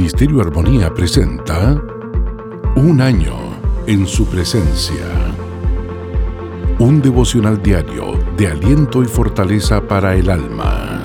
Ministerio Armonía presenta Un año en su presencia. Un devocional diario de aliento y fortaleza para el alma.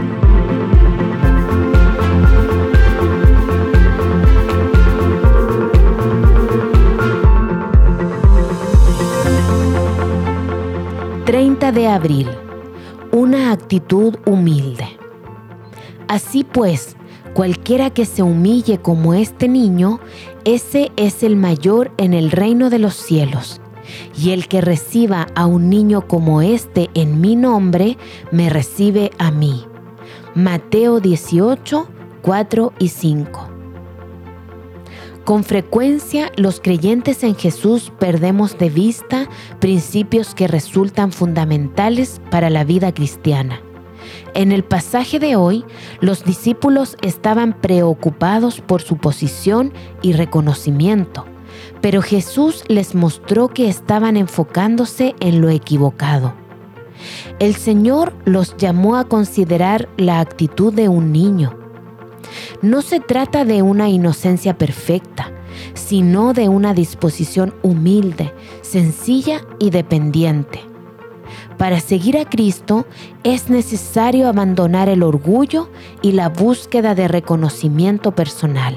...30 de abril... Una actitud humilde. Así pues, cualquiera que se humille como este niño, ese es el mayor en el reino de los cielos. Y el que reciba a un niño como este en mi nombre, me recibe a mí. Mateo 18, 4 y 5. Con frecuencia, los creyentes en Jesús perdemos de vista principios que resultan fundamentales para la vida cristiana. En el pasaje de hoy, los discípulos estaban preocupados por su posición y reconocimiento, pero Jesús les mostró que estaban enfocándose en lo equivocado. El Señor los llamó a considerar la actitud de un niño. No se trata de una inocencia perfecta, sino de una disposición humilde, sencilla y dependiente. Para seguir a Cristo es necesario abandonar el orgullo y la búsqueda de reconocimiento personal.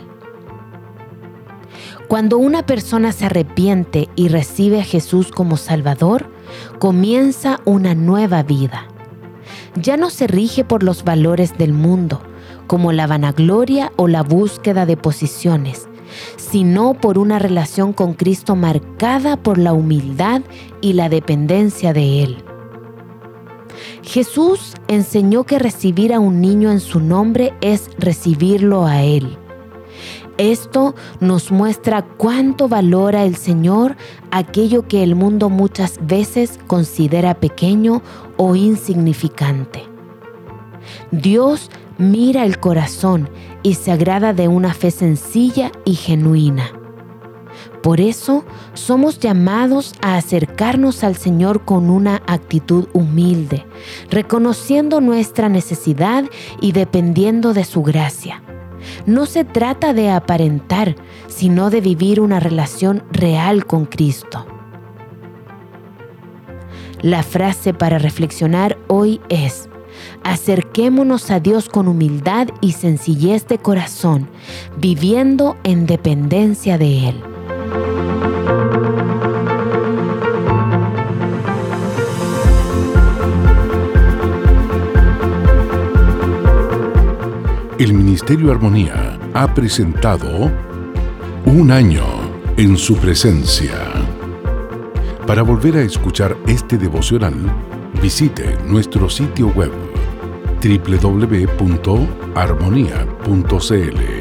Cuando una persona se arrepiente y recibe a Jesús como Salvador, comienza una nueva vida. Ya no se rige por los valores del mundo, como la vanagloria o la búsqueda de posiciones, sino por una relación con Cristo marcada por la humildad y la dependencia de Él. Jesús enseñó que recibir a un niño en su nombre es recibirlo a Él. Esto nos muestra cuánto valora el Señor aquello que el mundo muchas veces considera pequeño o insignificante. Dios mira el corazón y se agrada de una fe sencilla y genuina. Por eso, somos llamados a acercarnos al Señor con una actitud humilde, reconociendo nuestra necesidad y dependiendo de su gracia. No se trata de aparentar, sino de vivir una relación real con Cristo. La frase para reflexionar hoy es: acerquémonos a Dios con humildad y sencillez de corazón, viviendo en dependencia de Él. El Ministerio Armonía ha presentado Un año en su presencia. Para volver a escuchar este devocional, visite nuestro sitio web www.armonia.cl.